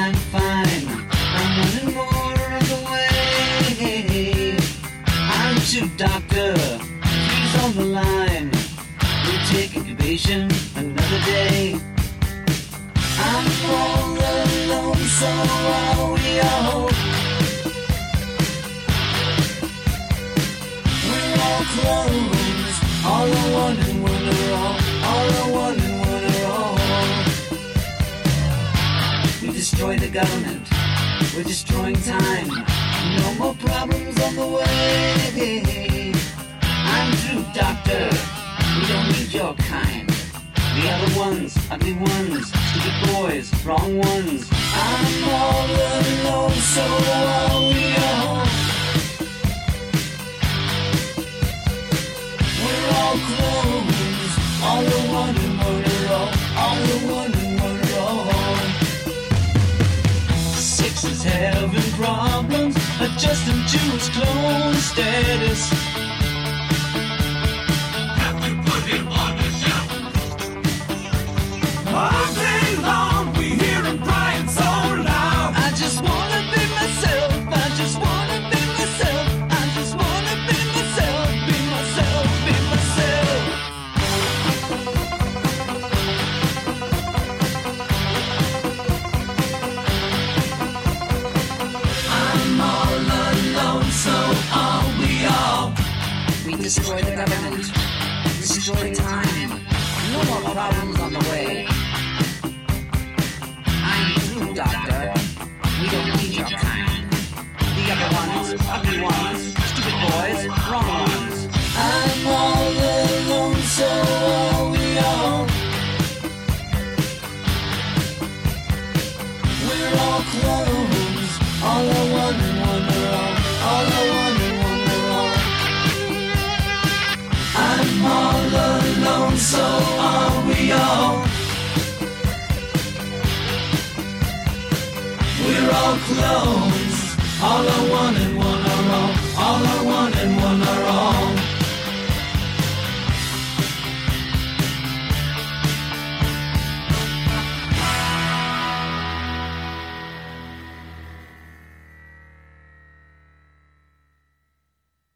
I'm fine. I'm running more of the way. I'm too doctor, he's on the line. We'll take incubation another day. I'm all alone, so are we all. We're all clones, all are one and one are all are one and one are all. We destroy the government, we're destroying time. No more problems on the way. I'm through, doctor, we don't need your kind. The other ones, ugly ones, stupid boys, wrong ones. I'm all alone, so are we all. We're all clones, all are one and one are all are one and one are all. Six is having problems, adjusting to his clone status. Have to put him on the shelf. All day long we hear him crying so loud. I just wanna be myself, I just wanna be myself, I just wanna be myself, be myself, be myself. I'm all alone, so are we all. We destroy the government, destroy time. No more problems on the way. I'm through, doctor. We don't need your kind. The other ones, ugly ones, stupid boys, wrong ones. I'm all alone, so are we all. We're all clones, all are one and one are all are one and one are all. I'm all alone, so are we all. We're all clones, all are one and one are all are one and one are